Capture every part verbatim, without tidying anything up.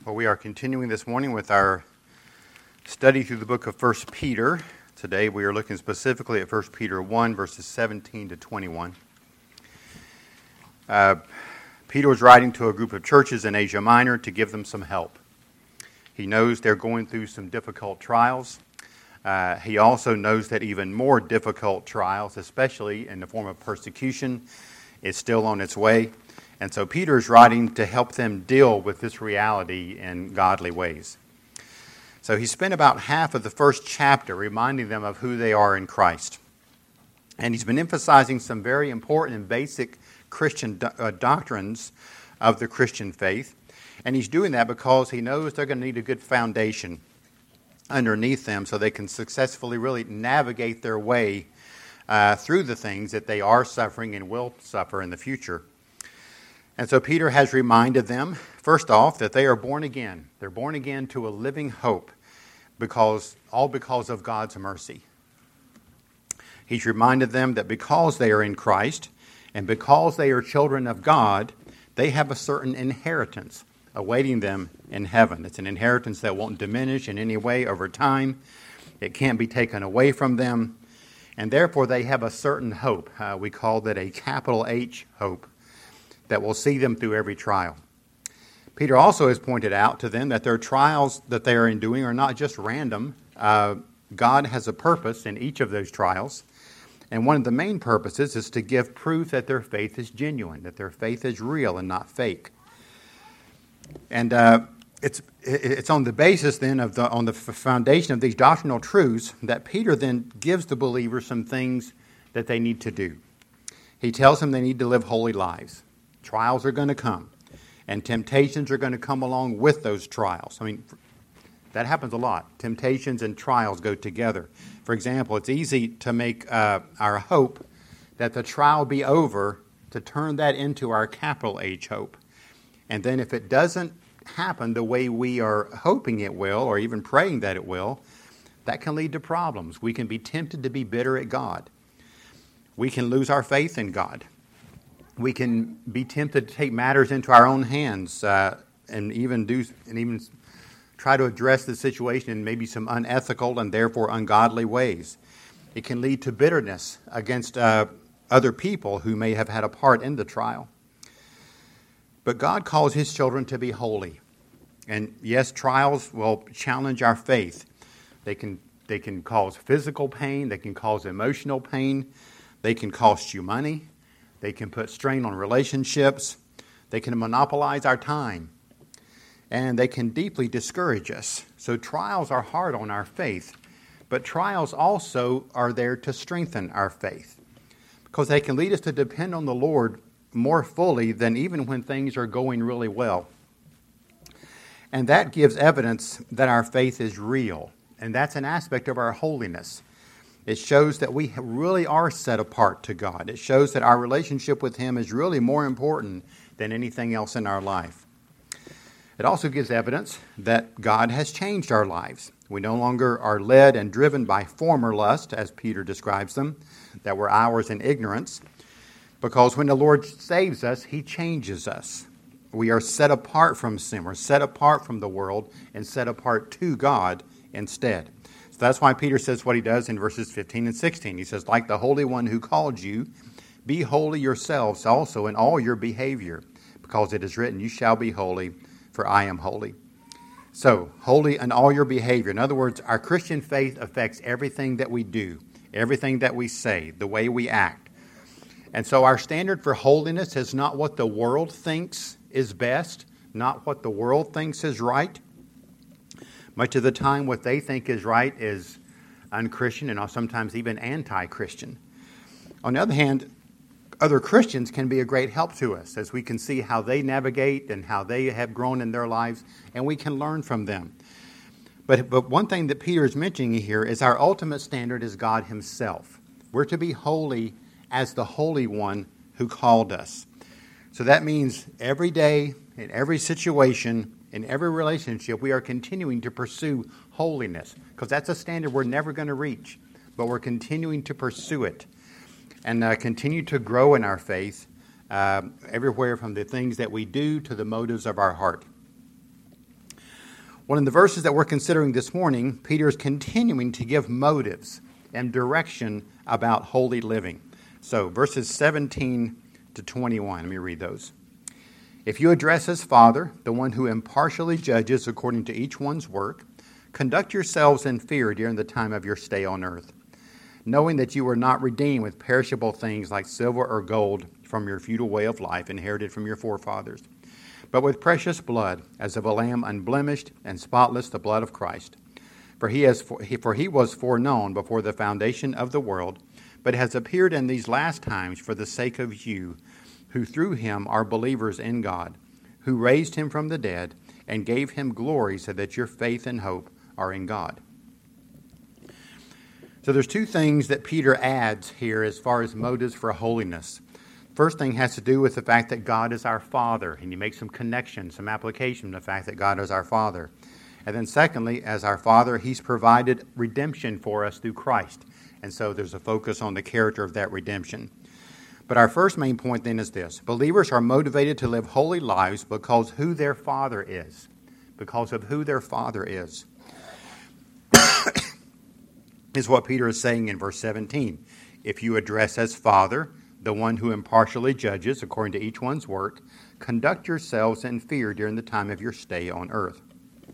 Well, we are continuing this morning with our study through the book of First Peter. Today we are looking specifically at First Peter one, verses seventeen to twenty-one. Uh, Peter was writing to a group of churches in Asia Minor to give them some help. He knows they're going through some difficult trials. Uh, he also knows that even more difficult trials, especially in the form of persecution, is still on its way. And so Peter is writing to help them deal with this reality in godly ways. So he spent about half of the first chapter reminding them of who they are in Christ. And he's been emphasizing some very important and basic Christian do- uh, doctrines of the Christian faith. And he's doing that because he knows they're going to need a good foundation underneath them so they can successfully really navigate their way uh, through the things that they are suffering and will suffer in the future. And so Peter has reminded them, first off, that they are born again. They're born again to a living hope, because all because of God's mercy. He's reminded them that because they are in Christ and because they are children of God, they have a certain inheritance awaiting them in heaven. It's an inheritance that won't diminish in any way over time. It can't be taken away from them. And therefore they have a certain hope. Uh, we call that a capital H hope that will see them through every trial. Peter also has pointed out to them that their trials that they are enduring are not just random. Uh, God has a purpose in each of those trials. And one of the main purposes is to give proof that their faith is genuine, that their faith is real and not fake. And uh, it's it's on the basis then of the on the foundation of these doctrinal truths that Peter then gives the believers some things that they need to do. He tells them they need to live holy lives. Trials are going to come, and temptations are going to come along with those trials. I mean, that happens a lot. Temptations and trials go together. For example, it's easy to make uh, our hope that the trial be over, to turn that into our capital H hope. And then if it doesn't happen the way we are hoping it will, or even praying that it will, that can lead to problems. We can be tempted to be bitter at God. We can lose our faith in God. We can be tempted to take matters into our own hands uh, and even do and even try to address the situation in maybe some unethical and therefore ungodly ways. It can lead to bitterness against uh, other people who may have had a part in the trial. But God calls His children to be holy. And yes, trials will challenge our faith. They can they can cause physical pain. They can cause emotional pain. They can cost you money. They can put strain on relationships. They can monopolize our time. And they can deeply discourage us. So trials are hard on our faith. But trials also are there to strengthen our faith, because they can lead us to depend on the Lord more fully than even when things are going really well. And that gives evidence that our faith is real. And that's an aspect of our holiness. It shows that we really are set apart to God. It shows that our relationship with Him is really more important than anything else in our life. It also gives evidence that God has changed our lives. We no longer are led and driven by former lust, as Peter describes them, that were ours in ignorance. Because when the Lord saves us, He changes us. We are set apart from sin. We're set apart from the world and set apart to God instead. So that's why Peter says what he does in verses fifteen and sixteen. He says, like the Holy One who called you, be holy yourselves also in all your behavior, because it is written, you shall be holy, for I am holy. So, holy in all your behavior. In other words, our Christian faith affects everything that we do, everything that we say, the way we act. And so our standard for holiness is not what the world thinks is best, not what the world thinks is right. Much of the time what they think is right is unchristian and sometimes even anti-Christian. On the other hand, other Christians can be a great help to us as we can see how they navigate and how they have grown in their lives, and we can learn from them. But, but one thing that Peter is mentioning here is our ultimate standard is God Himself. We're to be holy as the Holy One who called us. So that means every day, in every situation, in every relationship, we are continuing to pursue holiness, because that's a standard we're never going to reach, but we're continuing to pursue it and uh, continue to grow in our faith uh, everywhere from the things that we do to the motives of our heart. Well, in the verses that we're considering this morning, Peter is continuing to give motives and direction about holy living. So, verses seventeen to twenty-one, let me read those. If you address as Father, the one who impartially judges according to each one's work, conduct yourselves in fear during the time of your stay on earth, knowing that you were not redeemed with perishable things like silver or gold from your feudal way of life inherited from your forefathers, but with precious blood, as of a lamb unblemished and spotless, the blood of Christ. For he, has, for he was foreknown before the foundation of the world, but has appeared in these last times for the sake of you, who through him are believers in God, who raised him from the dead and gave him glory, so that your faith and hope are in God. So there's two things that Peter adds here as far as motives for holiness. First thing has to do with the fact that God is our Father, and he makes some connection, some application to the fact that God is our Father. And then secondly, as our Father, he's provided redemption for us through Christ. And so there's a focus on the character of that redemption. But our first main point then is this. Believers are motivated to live holy lives because who their Father is. Because of who their Father is. Is what Peter is saying in verse seventeen. If you address as Father, the one who impartially judges according to each one's work, conduct yourselves in fear during the time of your stay on earth.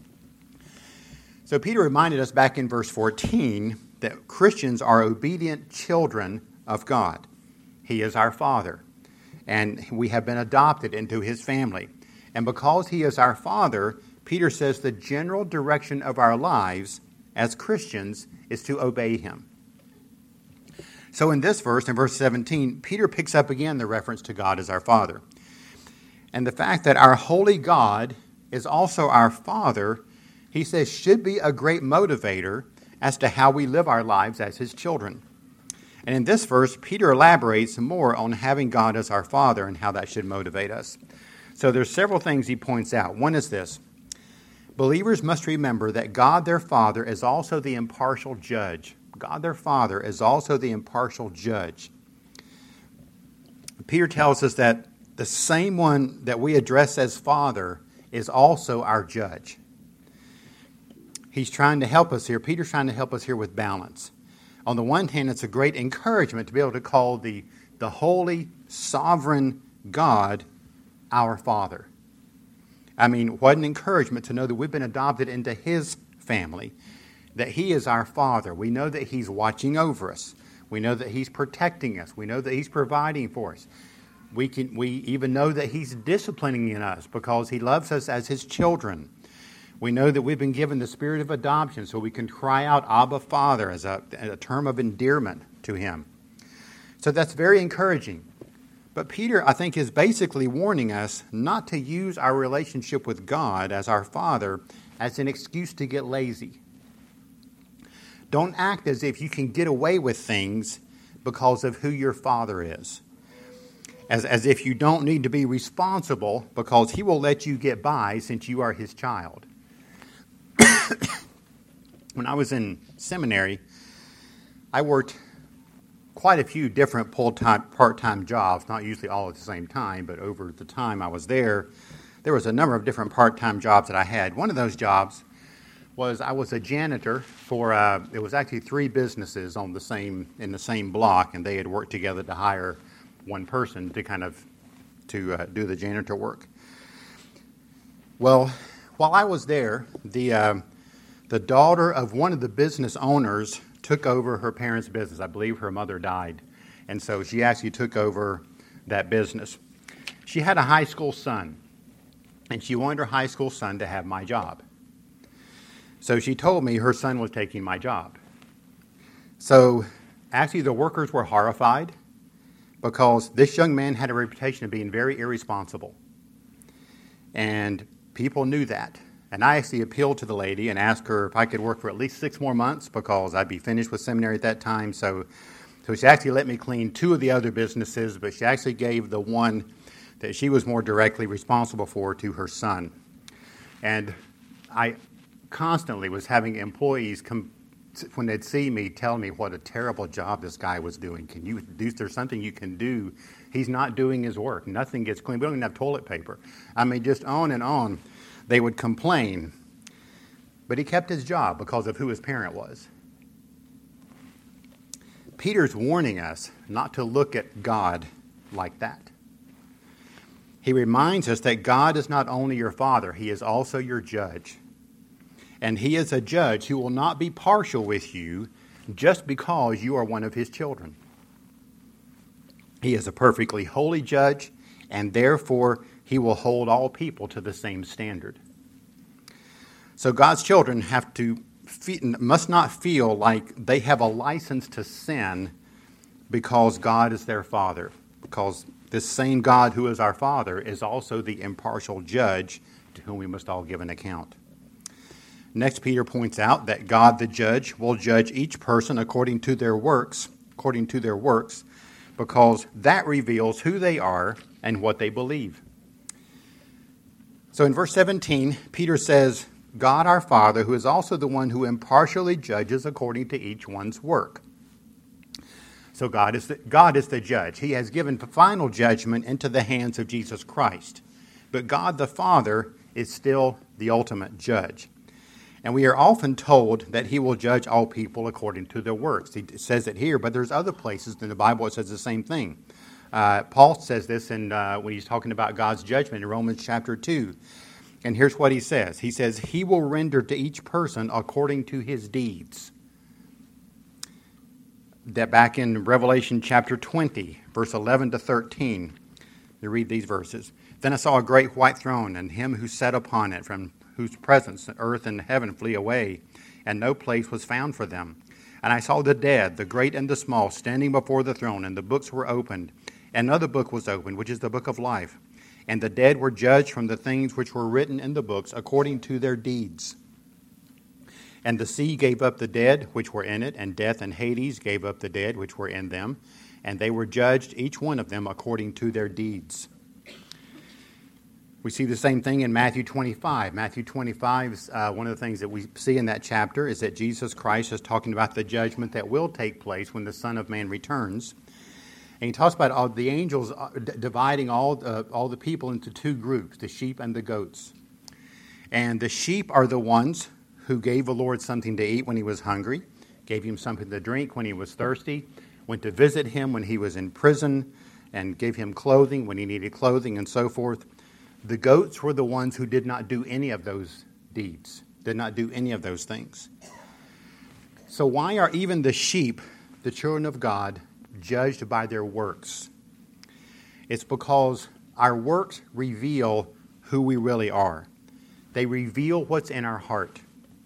So Peter reminded us back in verse fourteen that Christians are obedient children of God. He is our Father, and we have been adopted into his family. And because he is our Father, Peter says the general direction of our lives as Christians is to obey him. So in this verse, in verse seventeen, Peter picks up again the reference to God as our Father. And the fact that our holy God is also our Father, he says, should be a great motivator as to how we live our lives as his children. And in this verse, Peter elaborates more on having God as our Father and how that should motivate us. So there's several things he points out. One is this. Believers must remember that God their Father is also the impartial judge. God their Father is also the impartial judge. Peter tells us that the same one that we address as Father is also our judge. He's trying to help us here. Peter's trying to help us here with balance. On the one hand, it's a great encouragement to be able to call the, the holy, sovereign God our Father. I mean, what an encouragement to know that we've been adopted into his family, that he is our Father. We know that he's watching over us. We know that he's protecting us. We know that he's providing for us. We can, we even know that he's disciplining in us because he loves us as his children. We know that we've been given the spirit of adoption so we can cry out, Abba, Father, as a, a term of endearment to him. So that's very encouraging. But Peter, I think, is basically warning us not to use our relationship with God as our Father as an excuse to get lazy. Don't act as if you can get away with things because of who your Father is. As, as if you don't need to be responsible because he will let you get by since you are his child. When I was in seminary, I worked quite a few different full-time, part-time jobs, not usually all at the same time, but over the time I was there, there was a number of different part-time jobs that I had. One of those jobs was I was a janitor for, uh, it was actually three businesses on the same in the same block, and they had worked together to hire one person to kind of to uh, do the janitor work. Well, while I was there, the uh, the daughter of one of the business owners took over her parents' business. I believe her mother died, and so she actually took over that business. She had a high school son, and she wanted her high school son to have my job. So she told me her son was taking my job. So actually the workers were horrified because this young man had a reputation of being very irresponsible. And people knew that. And I actually appealed to the lady and asked her if I could work for at least six more months because I'd be finished with seminary at that time. So, so she actually let me clean two of the other businesses, but she actually gave the one that she was more directly responsible for to her son. And I constantly was having employees come when they'd see me tell me what a terrible job this guy was doing. Can you do, there's something you can do. He's not doing his work. Nothing gets cleaned. We don't even have toilet paper. I mean, just on and on. They would complain. but he kept his job because of who his parent was. Peter's warning us not to look at God like that. He reminds us that God is not only your father, he is also your judge. And he is a judge who will not be partial with you just because you are one of his children. He is a perfectly holy judge, and therefore he will hold all people to the same standard. So God's children have to must not feel like they have a license to sin because God is their father, because this same God who is our Father is also the impartial judge to whom we must all give an account. Next, Peter points out that God the judge will judge each person according to their works, according to their works, because that reveals who they are and what they believe. So in verse seventeen, Peter says, God our Father, who is also the one who impartially judges according to each one's work. So God is the, God is the judge. He has given final judgment into the hands of Jesus Christ. But God the Father is still the ultimate judge. And we are often told that he will judge all people according to their works. He says it here, but there's other places in the Bible it says the same thing. Uh, Paul says this in, uh, when he's talking about God's judgment in Romans chapter two. And here's what he says. He says, he will render to each person according to his deeds. That back in Revelation chapter twenty, verse eleven to thirteen, you read these verses. Then I saw a great white throne, and him who sat upon it, from whose presence earth and heaven flee away, and no place was found for them. And I saw the dead, the great and the small, standing before the throne, and the books were opened. And another book was opened, which is the book of life. And the dead were judged from the things which were written in the books according to their deeds. And the sea gave up the dead which were in it, and death and Hades gave up the dead which were in them, and they were judged, each one of them, according to their deeds. We see the same thing in Matthew twenty-five. Matthew twenty-five, uh, one of the things that we see in that chapter is that Jesus Christ is talking about the judgment that will take place when the Son of Man returns. And he talks about all the angels d- dividing all, uh, all the people into two groups, the sheep and the goats. And the sheep are the ones who gave the Lord something to eat when he was hungry, gave him something to drink when he was thirsty, went to visit him when he was in prison, and gave him clothing when he needed clothing, and so forth. The goats were the ones who did not do any of those deeds, did not do any of those things. So why are even the sheep, the children of God, judged by their works? It's because our works reveal who we really are. They reveal what's in our heart.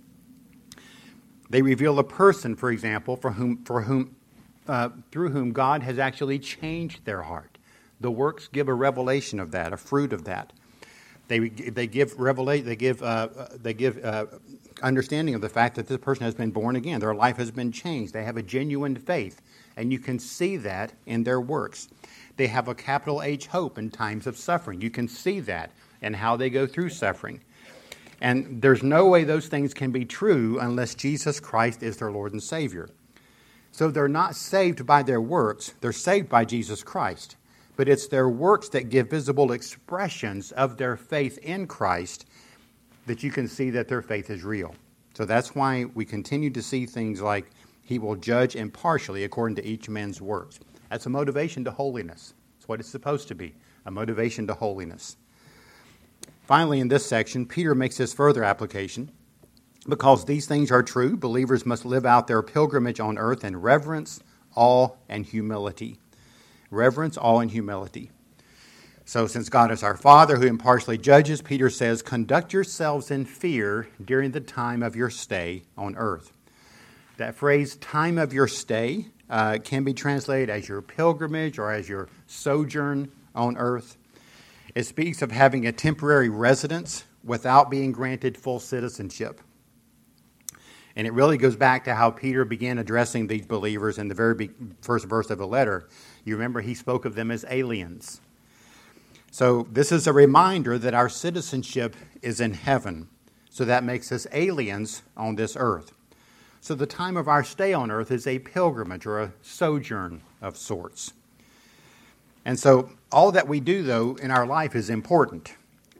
They reveal a person, for example, for whom, for whom, uh, through whom God has actually changed their heart. The works give a revelation of that, a fruit of that. They they give revelation. They give uh, they give uh, understanding of the fact that this person has been born again. Their life has been changed. They have a genuine faith, and you can see that in their works. They have a capital H hope in times of suffering. You can see that in how they go through suffering. And there's no way those things can be true unless Jesus Christ is their Lord and Savior. So they're not saved by their works. They're saved by Jesus Christ. But it's their works that give visible expressions of their faith in Christ that you can see that their faith is real. So that's why we continue to see things like he will judge impartially according to each man's works. That's a motivation to holiness. That's what it's supposed to be, a motivation to holiness. Finally, in this section, Peter makes this further application. Because these things are true, believers must live out their pilgrimage on earth in reverence, awe, and humility. Reverence, awe, and humility. So since God is our Father who impartially judges, Peter says, conduct yourselves in fear during the time of your stay on earth. That phrase, time of your stay, uh, can be translated as your pilgrimage or as your sojourn on earth. It speaks of having a temporary residence without being granted full citizenship. And it really goes back to how Peter began addressing these believers in the very be- first verse of the letter. You remember he spoke of them as aliens. So this is a reminder that our citizenship is in heaven. So that makes us aliens on this earth. So the time of our stay on earth is a pilgrimage or a sojourn of sorts. And so all that we do, though, in our life is important.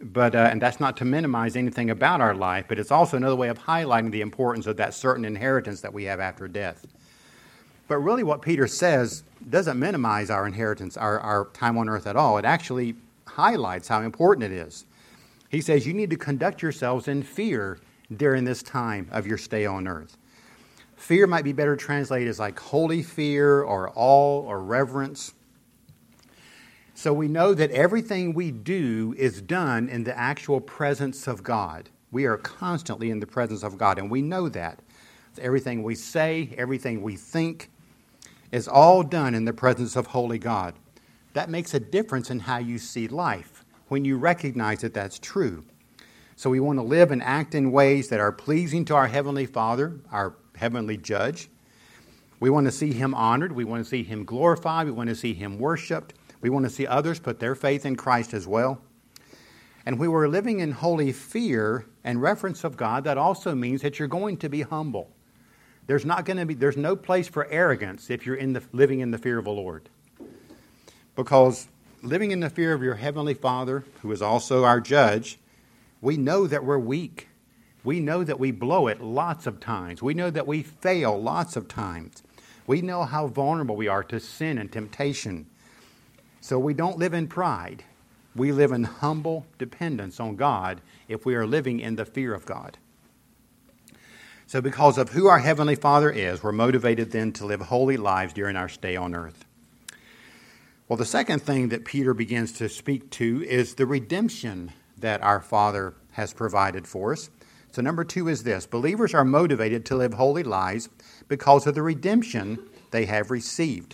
but uh, and that's not to minimize anything about our life, but it's also another way of highlighting the importance of that certain inheritance that we have after death. But really what Peter says doesn't minimize our inheritance, our, our time on earth at all. It actually highlights how important it is. He says you need to conduct yourselves in fear during this time of your stay on earth. Fear might be better translated as like holy fear or awe or reverence. So we know that everything we do is done in the actual presence of God. We are constantly in the presence of God, and we know that. Everything we say, everything we think is all done in the presence of holy God. That makes a difference in how you see life when you recognize that that's true. So we want to live and act in ways that are pleasing to our Heavenly Father, our Heavenly Judge. We want to see Him honored. We want to see Him glorified. We want to see Him worshiped. We want to see others put their faith in Christ as well. And when we're living in holy fear and reverence of God, that also means that you're going to be humble. There's not going to be, there's no place for arrogance if you're in the, living in the fear of the Lord. Because living in the fear of your Heavenly Father, who is also our judge, we know that we're weak. We know that we blow it lots of times. We know that we fail lots of times. We know how vulnerable we are to sin and temptation. So we don't live in pride. We live in humble dependence on God if we are living in the fear of God. So because of who our Heavenly Father is, we're motivated then to live holy lives during our stay on earth. Well, the second thing that Peter begins to speak to is the redemption that our Father has provided for us. So number two is this: believers are motivated to live holy lives because of the redemption they have received.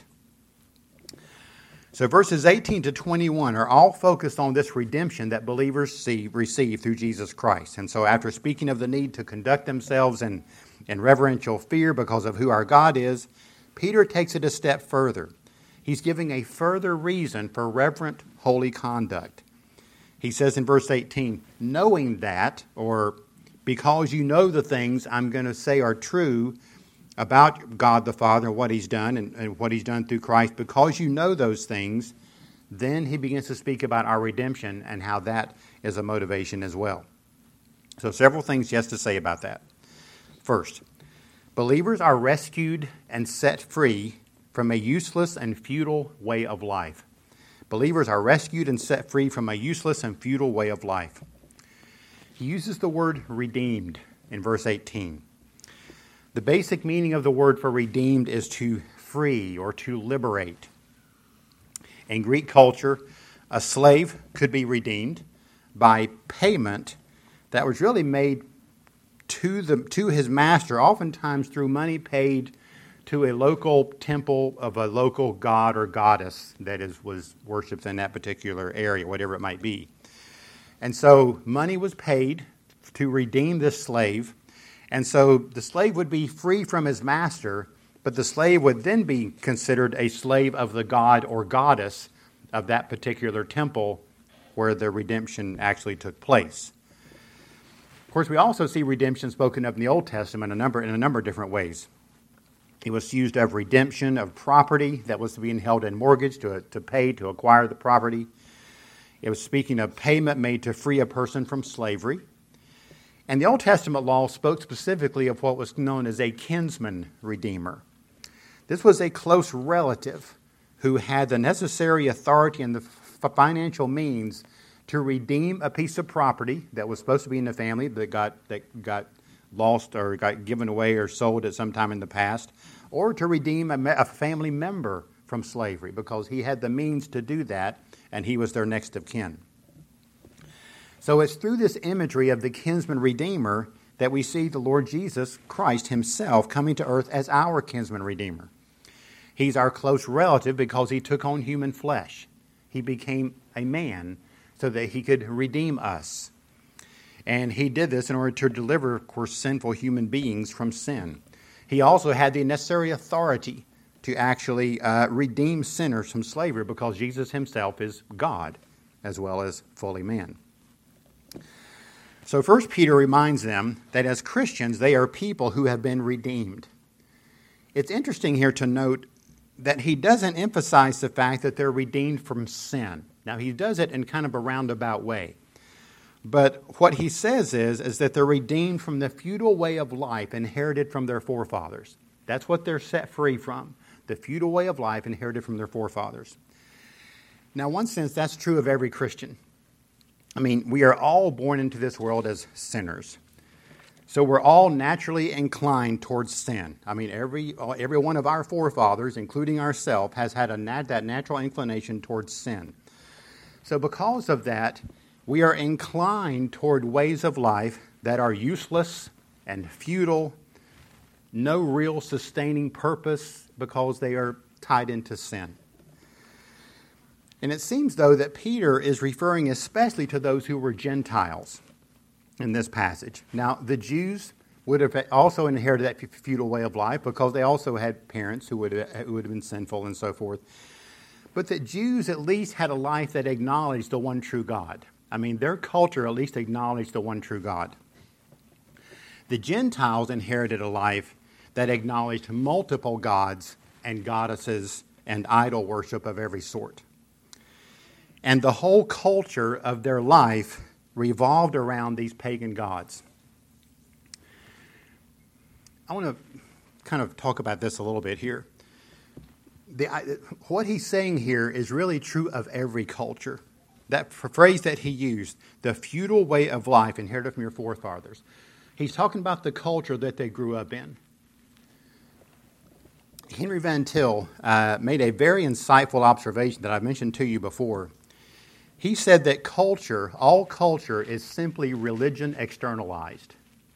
So verses eighteen to twenty-one are all focused on this redemption that believers see, receive through Jesus Christ. And so after speaking of the need to conduct themselves in, in reverential fear because of who our God is, Peter takes it a step further. He's giving a further reason for reverent, holy conduct. He says in verse eighteen, knowing that, or because you know the things I'm going to say are true about God the Father and what He's done and, and what He's done through Christ, because you know those things, then he begins to speak about our redemption and how that is a motivation as well. So several things he has to say about that. First, believers are rescued and set free from a useless and futile way of life. Believers are rescued and set free from a useless and futile way of life. He uses the word redeemed in verse eighteen. The basic meaning of the word for redeemed is to free or to liberate. In Greek culture, a slave could be redeemed by payment that was really made to the to his master, oftentimes through money paid to a local temple of a local god or goddess that is was worshipped in that particular area, whatever it might be. And so money was paid to redeem this slave. And so the slave would be free from his master, but the slave would then be considered a slave of the god or goddess of that particular temple where the redemption actually took place. Of course, we also see redemption spoken of in the Old Testament a number, in a number of different ways. It was used of redemption of property that was being held in mortgage to, to pay to acquire the property. It was speaking of payment made to free a person from slavery. And the Old Testament law spoke specifically of what was known as a kinsman redeemer. This was a close relative who had the necessary authority and the financial means to redeem a piece of property that was supposed to be in the family that got that got lost or got given away or sold at some time in the past, or to redeem a, a family member from slavery because he had the means to do that and he was their next of kin. So it's through this imagery of the kinsman redeemer that we see the Lord Jesus Christ himself coming to earth as our kinsman redeemer. He's our close relative because he took on human flesh. He became a man so that he could redeem us. And he did this in order to deliver, of course, sinful human beings from sin. He also had the necessary authority to actually uh, redeem sinners from slavery because Jesus himself is God as well as fully man. So First Peter reminds them that as Christians, they are people who have been redeemed. It's interesting here to note that he doesn't emphasize the fact that they're redeemed from sin. Now, he does it in kind of a roundabout way. But what he says is, is that they're redeemed from the feudal way of life inherited from their forefathers. That's what they're set free from, the feudal way of life inherited from their forefathers. Now, in one sense, that's true of every Christian. I mean, we are all born into this world as sinners. So we're all naturally inclined towards sin. I mean, every every one of our forefathers, including ourselves, has had a nat- that natural inclination towards sin. So because of that, we are inclined toward ways of life that are useless and futile, no real sustaining purpose because they are tied into sin. And it seems, though, that Peter is referring especially to those who were Gentiles in this passage. Now, the Jews would have also inherited that feudal way of life because they also had parents who would have, who would have been sinful and so forth. But the Jews at least had a life that acknowledged the one true God. I mean, their culture at least acknowledged the one true God. The Gentiles inherited a life that acknowledged multiple gods and goddesses and idol worship of every sort. And the whole culture of their life revolved around these pagan gods. I want to kind of talk about this a little bit here. The, what he's saying here is really true of every culture. That phrase that he used, the feudal way of life inherited from your forefathers. He's talking about the culture that they grew up in. Henry Van Til uh, made a very insightful observation that I mentioned to you before. He said that culture, all culture, is simply religion externalized.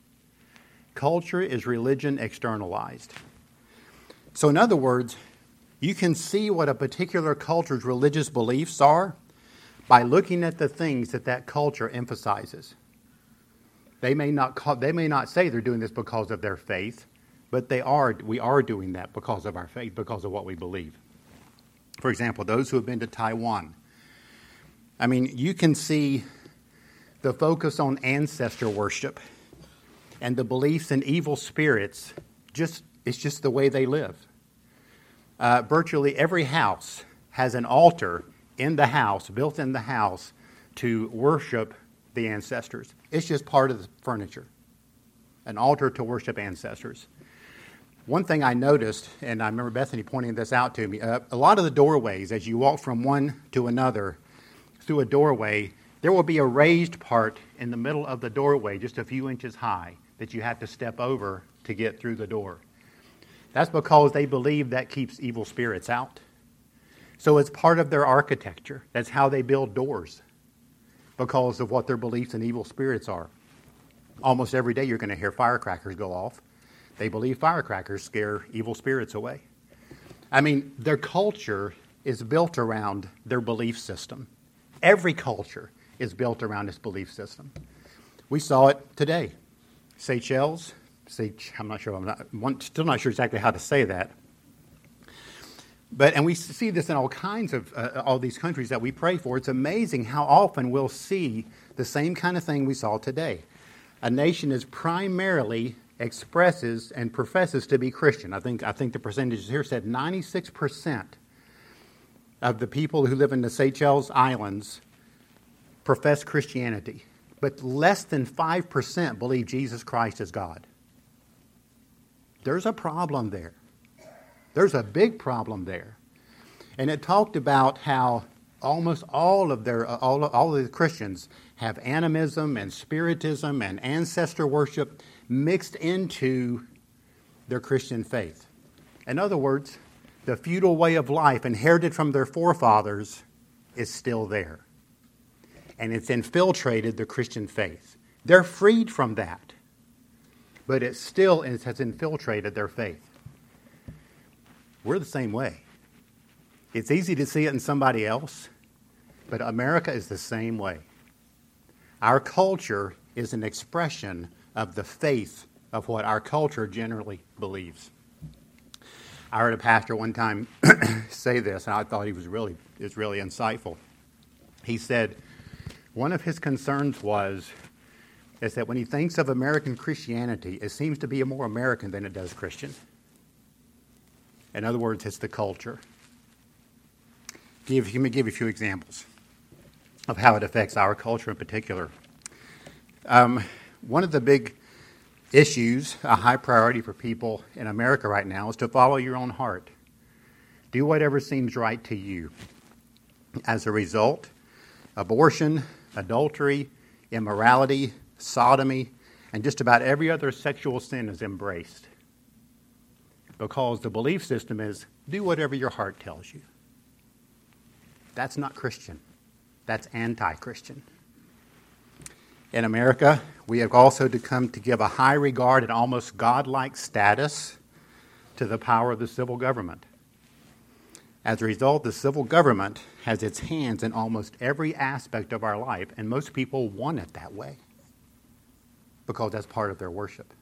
Culture is religion externalized. So in other words, you can see what a particular culture's religious beliefs are by looking at the things that that culture emphasizes. They may not call, they may not say they're doing this because of their faith, but they are. We are doing that because of our faith, because of what we believe. For example, those who have been to Taiwan. I mean, you can see the focus on ancestor worship and the beliefs in evil spirits. Just it's just the way they live. Uh, virtually every house has an altar in the house, built in the house, to worship the ancestors. It's just part of the furniture. An altar to worship ancestors. One thing I noticed, and I remember Bethany pointing this out to me, uh, a lot of the doorways, as you walk from one to another through a doorway, there will be a raised part in the middle of the doorway, just a few inches high, that you have to step over to get through the door. That's because they believe that keeps evil spirits out. So it's part of their architecture. That's how they build doors, because of what their beliefs in evil spirits are. Almost every day you're going to hear firecrackers go off. They believe firecrackers scare evil spirits away. I mean, their culture is built around their belief system. Every culture is built around its belief system. We saw it today. Seychelles, Seych, I'm not sure, I'm not, I'm still not sure exactly how to say that. But, and we see this in all kinds of, uh, all these countries that we pray for. It's amazing how often we'll see the same kind of thing we saw today. A nation is primarily expresses and professes to be Christian. I think, I think the percentages here said ninety-six percent of the people who live in the Seychelles Islands profess Christianity. But less than five percent believe Jesus Christ is God. There's a problem there. There's a big problem there. And it talked about how almost all of their all, all of the Christians have animism and spiritism and ancestor worship mixed into their Christian faith. In other words, the feudal way of life inherited from their forefathers is still there. And it's infiltrated the Christian faith. They're freed from that, but it still has infiltrated their faith. We're the same way. It's easy to see it in somebody else, but America is the same way. Our culture is an expression of the faith of what our culture generally believes. I heard a pastor one time say this, and I thought he was really, it was really insightful. He said one of his concerns was is that when he thinks of American Christianity, it seems to be more American than it does Christian. In other words, it's the culture. Give, let me give you a few examples of how it affects our culture in particular. Um, one of the big issues, a high priority for people in America right now, is to follow your own heart. Do whatever seems right to you. As a result, abortion, adultery, immorality, sodomy, and just about every other sexual sin is embraced. Because the belief system is, do whatever your heart tells you. That's not Christian. That's anti-Christian. In America, we have also come to give a high regard and almost godlike status to the power of the civil government. As a result, the civil government has its hands in almost every aspect of our life, and most people want it that way because that's part of their worship.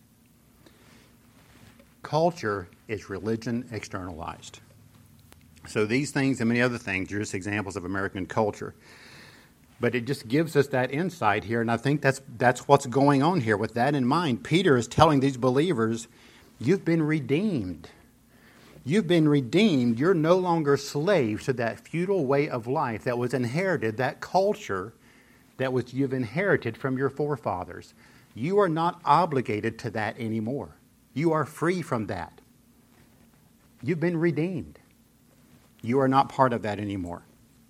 Culture is religion externalized. So these things and many other things are just examples of American culture. But it just gives us that insight here, and I think that's that's what's going on here. With that in mind, Peter is telling these believers, you've been redeemed. You've been redeemed. You're no longer slaves to that feudal way of life that was inherited, that culture that was you've inherited from your forefathers. You are not obligated to that anymore. You are free from that. You've been redeemed. You are not part of that anymore.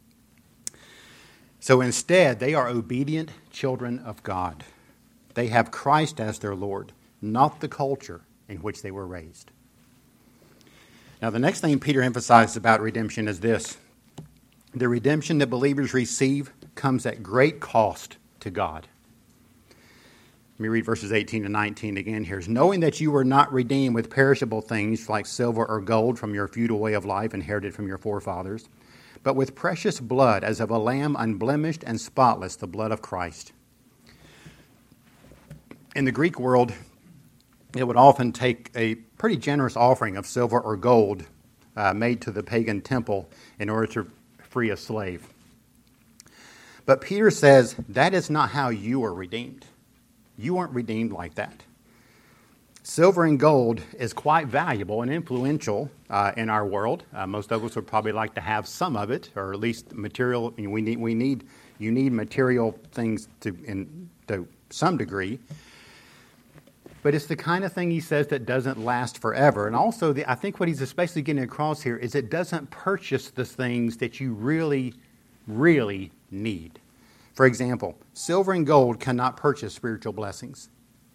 So instead, they are obedient children of God. They have Christ as their Lord, not the culture in which they were raised. Now, the next thing Peter emphasizes about redemption is this. The redemption that believers receive comes at great cost to God. Let me read verses eighteen to nineteen again here. Knowing that you were not redeemed with perishable things like silver or gold from your feudal way of life inherited from your forefathers, but with precious blood as of a lamb unblemished and spotless, the blood of Christ. In the Greek world, it would often take a pretty generous offering of silver or gold uh, made to the pagan temple in order to free a slave. But Peter says that is not how you are redeemed. You weren't redeemed like that. Silver and gold is quite valuable and influential uh, in our world. Uh, most of us would probably like to have some of it, or at least material. I mean, we need, we need, you need material things to, in, to some degree. But it's the kind of thing he says that doesn't last forever. And also, the, I think what he's especially getting across here is it doesn't purchase the things that you really, really need. For example, silver and gold cannot purchase spiritual blessings.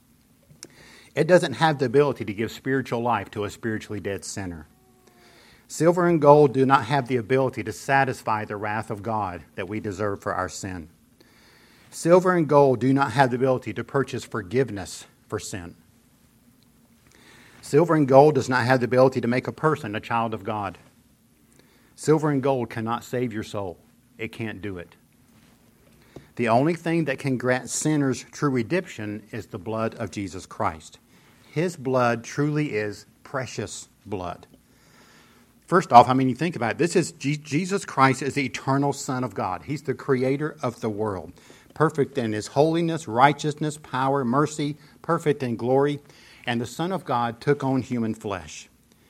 It doesn't have the ability to give spiritual life to a spiritually dead sinner. Silver and gold do not have the ability to satisfy the wrath of God that we deserve for our sin. Silver and gold do not have the ability to purchase forgiveness for sin. Silver and gold does not have the ability to make a person a child of God. Silver and gold cannot save your soul. It can't do it. The only thing that can grant sinners true redemption is the blood of Jesus Christ. His blood truly is precious blood. First off, I mean, you think about it. This is Jesus Christ is the eternal Son of God. He's the creator of the world. Perfect in His holiness, righteousness, power, mercy, perfect in glory. And the Son of God took on human flesh.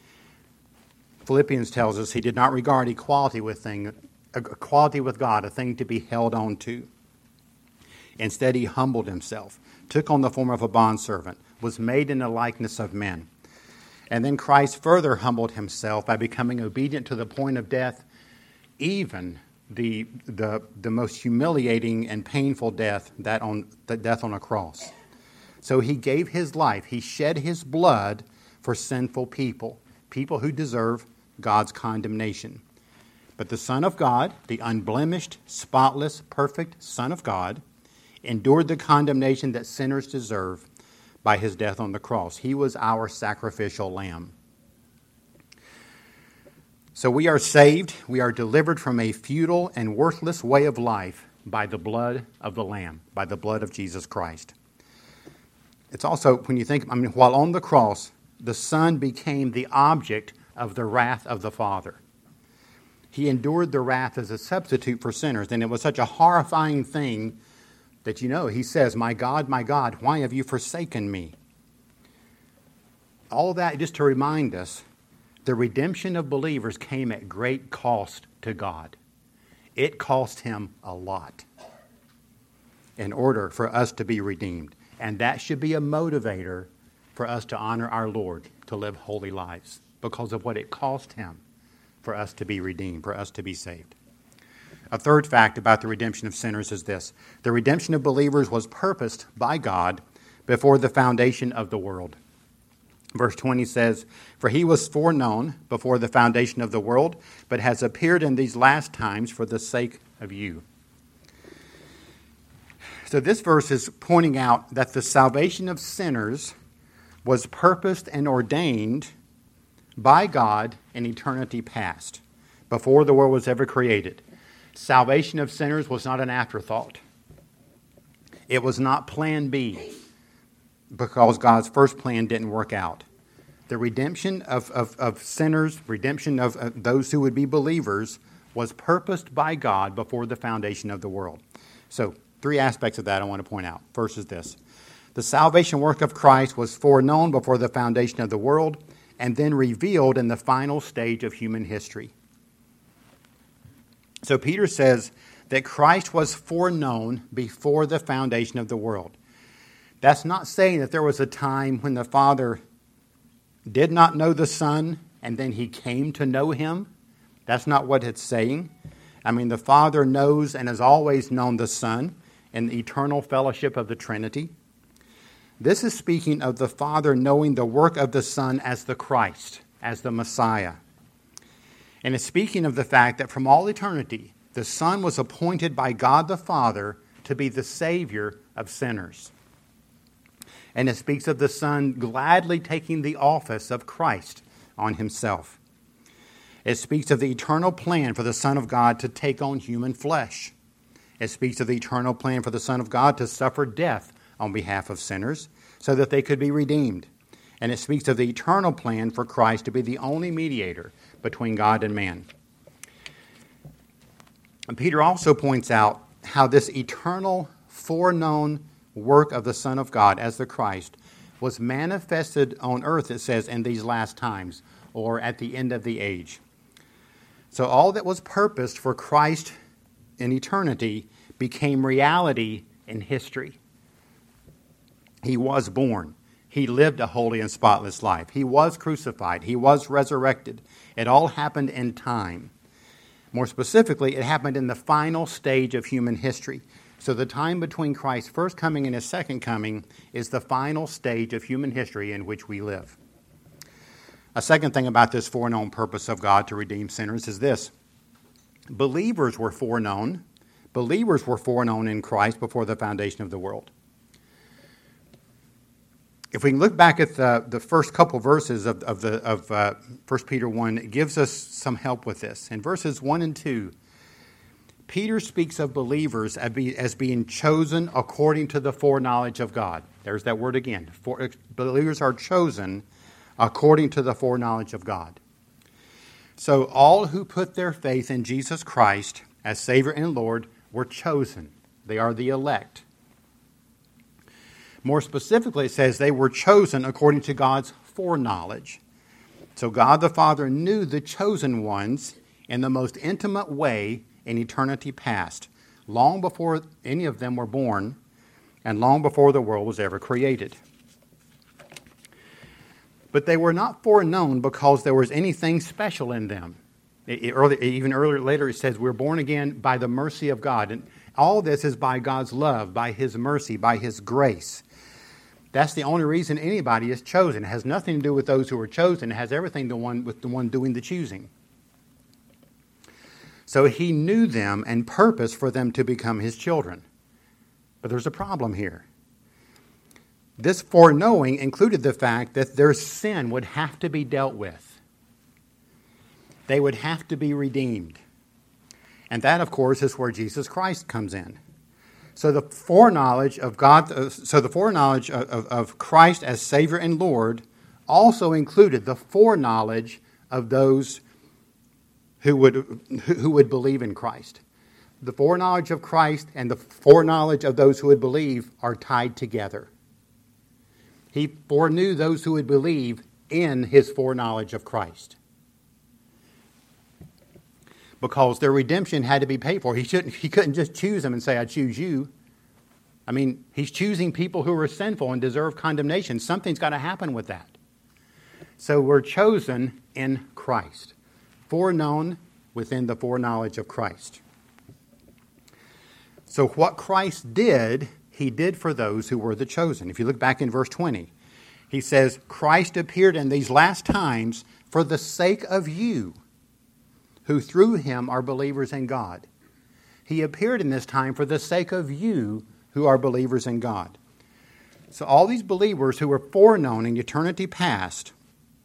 Philippians tells us He did not regard equality with thing, equality with God a thing to be held on to. Instead, He humbled Himself, took on the form of a bondservant, was made in the likeness of men. And then Christ further humbled Himself by becoming obedient to the point of death, even the the, the most humiliating and painful death, that on the death on a cross. So He gave His life. He shed His blood for sinful people, people who deserve God's condemnation. But the Son of God, the unblemished, spotless, perfect Son of God, endured the condemnation that sinners deserve by His death on the cross. He was our sacrificial lamb. So we are saved, we are delivered from a futile and worthless way of life by the blood of the Lamb, by the blood of Jesus Christ. It's also, when you think, I mean, while on the cross, the Son became the object of the wrath of the Father. He endured the wrath as a substitute for sinners, and it was such a horrifying thing that, you know, He says, "My God, my God, why have you forsaken me?" All that just to remind us, the redemption of believers came at great cost to God. It cost Him a lot. in order for us to be redeemed. And that should be a motivator for us to honor our Lord, to live holy lives, because of what it cost him for us to be redeemed, for us to be saved. A third fact about the redemption of sinners is this: the redemption of believers was purposed by God before the foundation of the world. Verse twenty says, "For he was foreknown before the foundation of the world, but has appeared in these last times for the sake of you." So this verse is pointing out that the salvation of sinners was purposed and ordained by God in eternity past, before the world was ever created. Salvation of sinners was not an afterthought. It was not plan B, because God's first plan didn't work out. The redemption of, of, of sinners, redemption of uh, those who would be believers, was purposed by God before the foundation of the world. So, three aspects of that I want to point out. First is this: the salvation work of Christ was foreknown before the foundation of the world, and then revealed in the final stage of human history. So Peter says that Christ was foreknown before the foundation of the world. That's not saying that there was a time when the Father did not know the Son and then he came to know him. That's not what it's saying. I mean, the Father knows and has always known the Son in the eternal fellowship of the Trinity. This is speaking of the Father knowing the work of the Son as the Christ, as the Messiah. And it's speaking of the fact that from all eternity, the Son was appointed by God the Father to be the Savior of sinners. And it speaks of the Son gladly taking the office of Christ on himself. It speaks of the eternal plan for the Son of God to take on human flesh. It speaks of the eternal plan for the Son of God to suffer death on behalf of sinners so that they could be redeemed. And it speaks of the eternal plan for Christ to be the only mediator between God and man. And Peter also points out how this eternal foreknown work of the Son of God as the Christ was manifested on earth, it says, in these last times, or at the end of the age. So all that was purposed for Christ in eternity became reality in history. He was born. He lived a holy and spotless life. He was crucified. He was resurrected. It all happened in time. More specifically, it happened in the final stage of human history. So the time between Christ's first coming and his second coming is the final stage of human history in which we live. A second thing about this foreknown purpose of God to redeem sinners is this: believers were foreknown. Believers were foreknown in Christ before the foundation of the world. If we can look back at the, the first couple verses of, of, the, of uh, First Peter one, it gives us some help with this. In verses one and two, Peter speaks of believers as, be, as being chosen according to the foreknowledge of God. There's that word again. For, believers are chosen according to the foreknowledge of God. So all who put their faith in Jesus Christ as Savior and Lord were chosen. They are the elect. More specifically, it says they were chosen according to God's foreknowledge. So God the Father knew the chosen ones in the most intimate way in eternity past, long before any of them were born and long before the world was ever created. But they were not foreknown because there was anything special in them. It, it early, even earlier, later it says we're born again by the mercy of God. And all this is by God's love, by His mercy, by His grace. That's the only reason anybody is chosen. It has nothing to do with those who are chosen. It has everything to do with the one doing the choosing. So He knew them and purposed for them to become His children. But there's a problem here. This foreknowing included the fact that their sin would have to be dealt with. They would have to be redeemed. And that, of course, is where Jesus Christ comes in. So the foreknowledge of God, so the foreknowledge of, of, of Christ as Savior and Lord also included the foreknowledge of those who would who would believe in Christ. The foreknowledge of Christ and the foreknowledge of those who would believe are tied together. He foreknew those who would believe in His foreknowledge of Christ, because their redemption had to be paid for. He shouldn't. He couldn't just choose them and say, "I choose you." I mean, he's choosing people who are sinful and deserve condemnation. Something's got to happen with that. So we're chosen in Christ, foreknown within the foreknowledge of Christ. So what Christ did, he did for those who were the chosen. If you look back in verse twenty, he says, Christ appeared in these last times for the sake of you, who through him are believers in God. He appeared in this time for the sake of you who are believers in God. So all these believers who were foreknown in eternity past,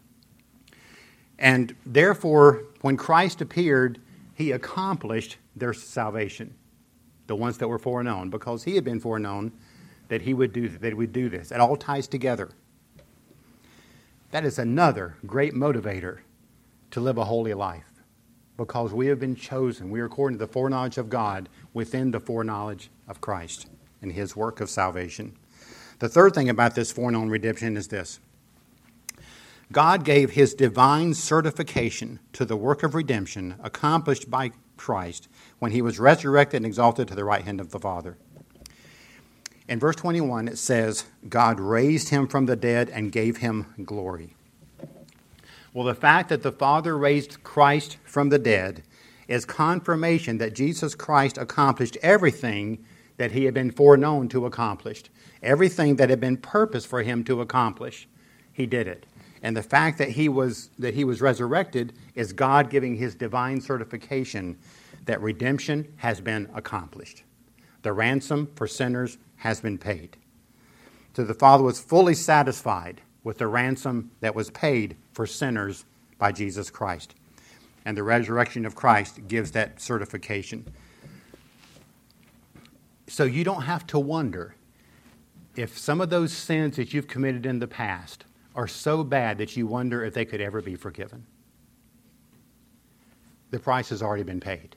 and therefore when Christ appeared, he accomplished their salvation, the ones that were foreknown, because he had been foreknown that he would do, that he would do this. It all ties together. That is another great motivator to live a holy life, because we have been chosen. We are according to the foreknowledge of God within the foreknowledge of Christ and his work of salvation. The third thing about this foreknown redemption is this. God gave his divine certification to the work of redemption accomplished by Christ when he was resurrected and exalted to the right hand of the Father. In verse twenty-one, it says, God raised him from the dead and gave him glory. Well, the fact that the Father raised Christ from the dead is confirmation that Jesus Christ accomplished everything that he had been foreknown to accomplish. Everything that had been purposed for him to accomplish, he did it. And the fact that he was that he was resurrected is God giving his divine certification that redemption has been accomplished. The ransom for sinners has been paid. So the Father was fully satisfied with the ransom that was paid for sinners by Jesus Christ. And the resurrection of Christ gives that certification. So you don't have to wonder if some of those sins that you've committed in the past are so bad that you wonder if they could ever be forgiven. The price has already been paid.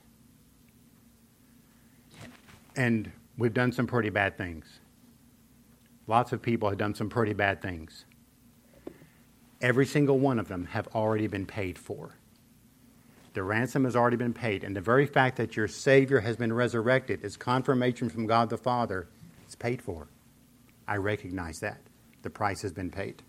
And we've done some pretty bad things. Lots of people have done some pretty bad things. Every single one of them have already been paid for. The ransom has already been paid. And the very fact that your Savior has been resurrected is confirmation from God the Father. It's paid for. I recognize that. The price has been paid.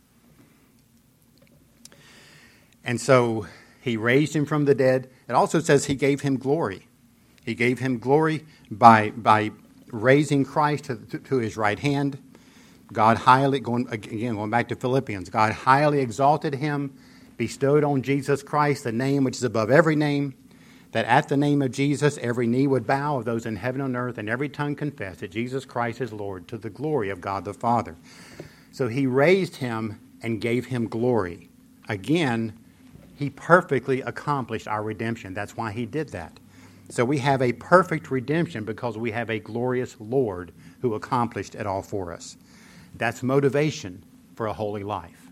And so he raised him from the dead. It also says he gave him glory. He gave him glory by, by raising Christ to, to, to his right hand. God highly, going again, going back to Philippians, God highly exalted him, bestowed on Jesus Christ the name which is above every name, that at the name of Jesus every knee would bow of those in heaven and earth, and every tongue confess that Jesus Christ is Lord, to the glory of God the Father. So he raised him and gave him glory. Again, he perfectly accomplished our redemption. That's why he did that. So we have a perfect redemption because we have a glorious Lord who accomplished it all for us. That's motivation for a holy life.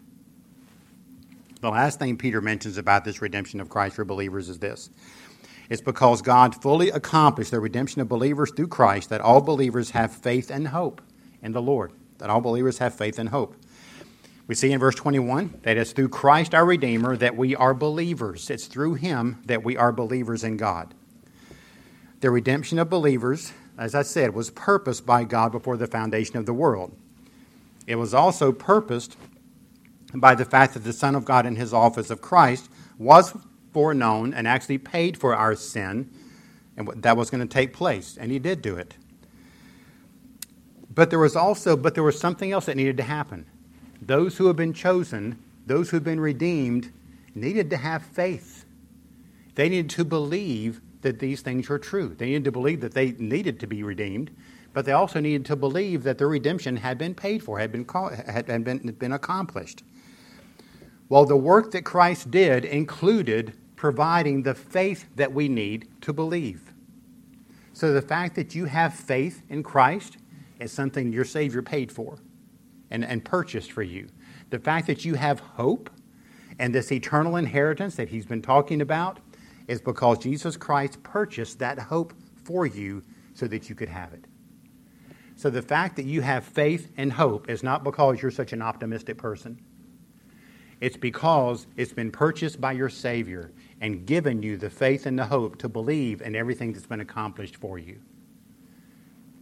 The last thing Peter mentions about this redemption of Christ for believers is this. It's because God fully accomplished the redemption of believers through Christ that all believers have faith and hope in the Lord. That all believers have faith and hope. We see in verse twenty-one that it's through Christ our Redeemer that we are believers. It's through him that we are believers in God. The redemption of believers, as I said, was purposed by God before the foundation of the world. It was also purposed by the fact that the Son of God in his office of Christ was foreknown and actually paid for our sin, and that was going to take place, and he did do it. But there was also, but there was something else that needed to happen. Those who have been chosen, those who have been redeemed, needed to have faith. They needed to believe that these things were true. They needed to believe that they needed to be redeemed, but they also needed to believe that their redemption had been paid for, had been had been, been accomplished. Well, the work that Christ did included providing the faith that we need to believe. So the fact that you have faith in Christ is something your Savior paid for and, and purchased for you. The fact that you have hope and this eternal inheritance that he's been talking about is because Jesus Christ purchased that hope for you so that you could have it. So the fact that you have faith and hope is not because you're such an optimistic person. It's because it's been purchased by your Savior and given you the faith and the hope to believe in everything that's been accomplished for you.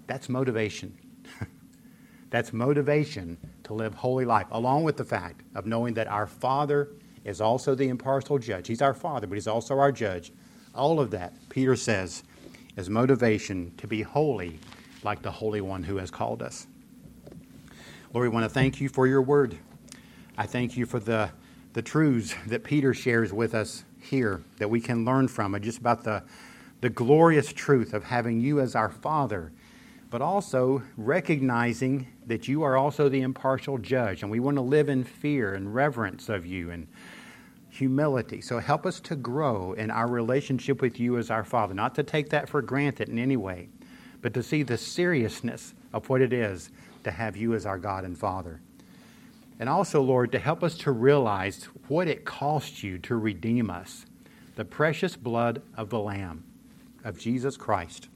That's motivation. That's motivation to live holy life, along with the fact of knowing that our Father is also the impartial judge. He's our Father, but He's also our judge. All of that, Peter says, is motivation to be holy like the Holy One who has called us. Lord, we want to thank You for Your word. I thank You for the, the truths that Peter shares with us here that we can learn from, and just about the, the glorious truth of having You as our Father, but also recognizing that You are also the impartial judge, and we want to live in fear and reverence of You and humility. So help us to grow in our relationship with You as our Father, not to take that for granted in any way, but to see the seriousness of what it is to have You as our God and Father. And also, Lord, to help us to realize what it cost You to redeem us, the precious blood of the Lamb, of Jesus Christ.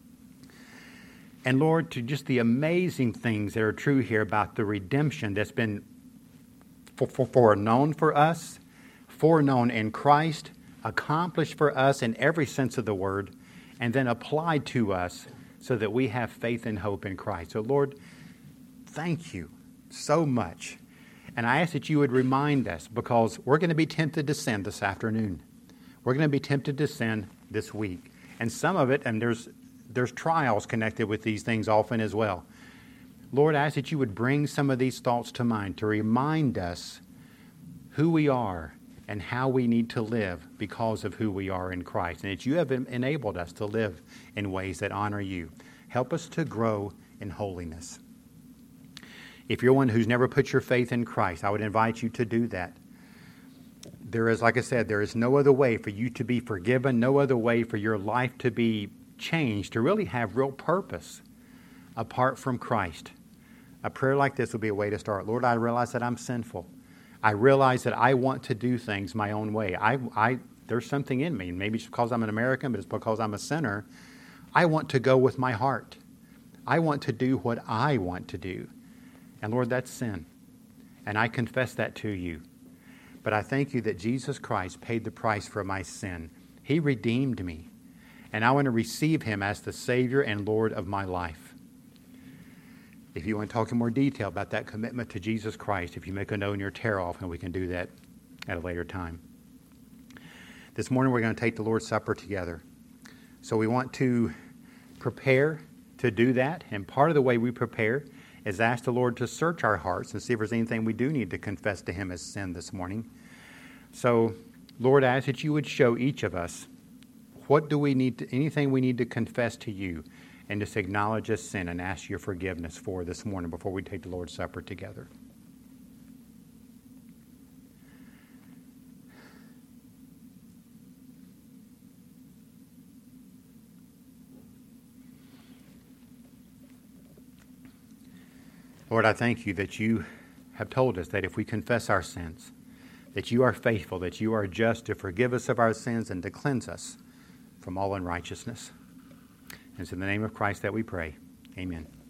And Lord, to just the amazing things that are true here about the redemption that's been foreknown for us, foreknown in Christ, accomplished for us in every sense of the word, and then applied to us so that we have faith and hope in Christ. So Lord, thank You so much. And I ask that You would remind us, because we're going to be tempted to sin this afternoon. We're going to be tempted to sin this week. And some of it, and there's there's trials connected with these things often as well. Lord, I ask that You would bring some of these thoughts to mind to remind us who we are and how we need to live because of who we are in Christ. And that You have enabled us to live in ways that honor You. Help us to grow in holiness. If you're one who's never put your faith in Christ, I would invite you to do that. There is, like I said, there is no other way for you to be forgiven, no other way for your life to be changed, to really have real purpose apart from Christ. A prayer like this would be a way to start. Lord, I realize that I'm sinful. I realize that I want to do things my own way. I, I, there's something in me. Maybe it's because I'm an American, but it's because I'm a sinner. I want to go with my heart. I want to do what I want to do. And Lord, that's sin. And I confess that to You. But I thank You that Jesus Christ paid the price for my sin. He redeemed me. And I want to receive Him as the Savior and Lord of my life. If you want to talk in more detail about that commitment to Jesus Christ, if you make a note in your tear off, and we can do that at a later time. This morning we're going to take the Lord's Supper together. So we want to prepare to do that. And part of the way we prepare is ask the Lord to search our hearts and see if there's anything we do need to confess to Him as sin this morning. So, Lord, I ask that You would show each of us what do we need to, anything we need to confess to You and just acknowledge as sin and ask Your forgiveness for this morning before we take the Lord's Supper together. Lord, I thank You that You have told us that if we confess our sins, that You are faithful, that You are just to forgive us of our sins and to cleanse us from all unrighteousness. And it's in the name of Christ that we pray. Amen.